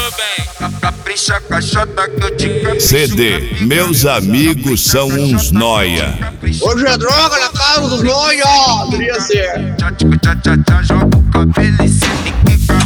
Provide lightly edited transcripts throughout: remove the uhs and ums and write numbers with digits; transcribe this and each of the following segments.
Capricha, caixota que eu te capricho. CD, meus amigos são uns nóia. Hoje é droga na casa dos nóia, deveria ser. Já joga o cabelo e sente quica.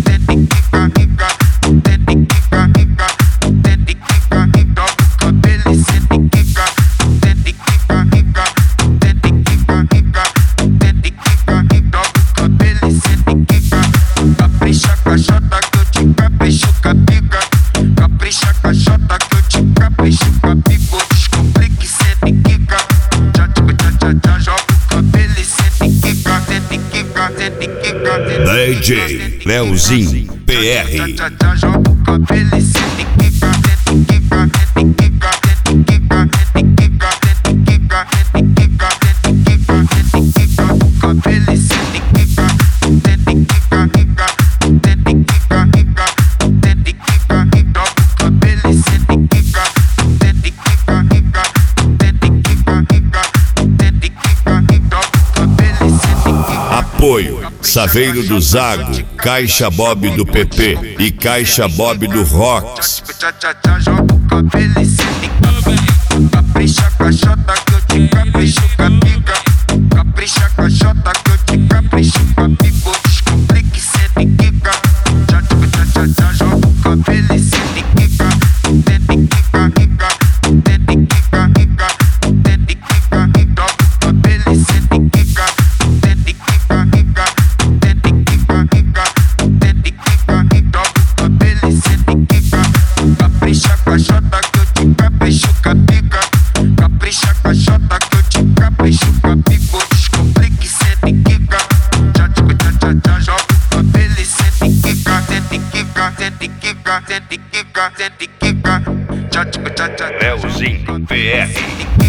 Capricha, caixota que eu te capricho com a pica. Capricha, caixota que eu te capricho com a pica. Descomplique, sente quica. Já joga o cabelo e sente quica. Sente quica, sente quica. DJ Leozinho PR. Já joga o cabelo e sente quica. Sente quica, sente quica, sente quica, sente quica, sente quica, sente quica, sente quica, sente quica. O cabelo e sente quica. Sente quica, quica. Sente quica, quica. Sente quica, quica. O cabelo e sente quica. Sente quica, quica. Sente quica, quica. Sente quica, quica. O cabelo e sente quica. Apoio Saveiro do Zago, Caixa Bob do PP e Caixa Bob do Rox. Já joga o cabelo e sente quica. Capricha, caixota que eu te capricho com a pica. Capricha, caixota que eu te capricho com a pica. Descomplique, sente quica. Já joga o cabelo e sente quica. Sente quica, quica. Sente quica, quica. Sente quica, quica. O cabelo e sente quica. Sente quica, quica. Sente quica, quica. Sente quica, quica. O cabelo e sente quica. Capricha, caixota que eu te capricho com a pica. Capricha, caixota que eu te capricho com a pica. Descomplique, sente quica. Já joga o cabelo e sente quica. Sente quica, sente quica, sente quica, sente quica. Leozinho PR. Sente quica.